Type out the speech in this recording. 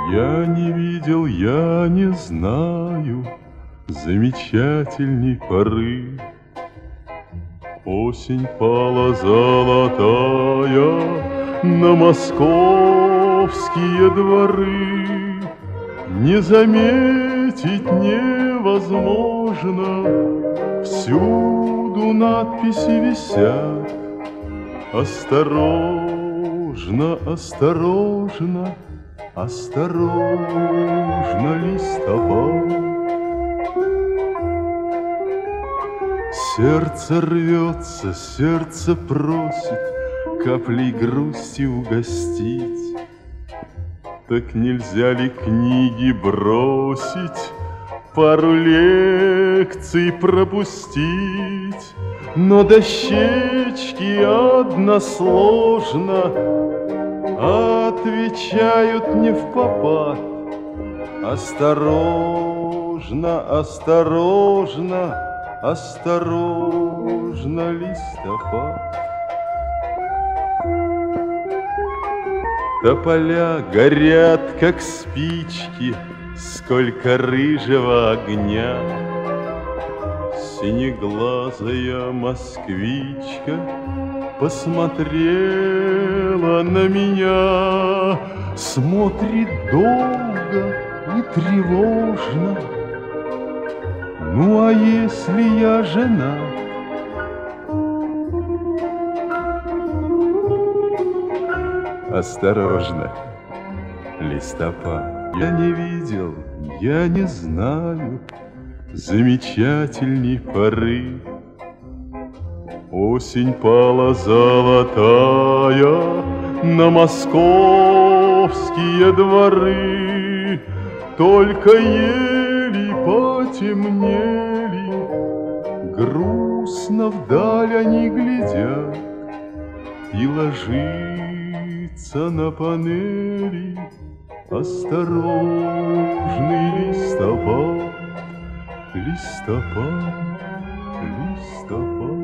Я не видел, я не знаю замечательней поры. Осень пала золотая на московские дворы. Не заметить невозможно, всюду надписи висят. Осторожно, осторожно, осторожно, листопад. Сердце рвется, сердце просит каплей грусти угостить. Так нельзя ли книги бросить, пару лекций пропустить? Но дощечки односложно отвечают не впопад. Осторожно, осторожно, осторожно, листопад. Тополя горят, как спички, сколько рыжего огня. Синеглазая москвичка посмотрела на меня, смотрит долго и тревожно. Ну, а если я жена? Осторожно, листопад. Я не видел, я не знаю замечательней поры. Осень пала золотая на московские дворы. Только ели потемнели, грустно вдаль они глядят, и ложится на панели осторожный листопад, листопад, листопад.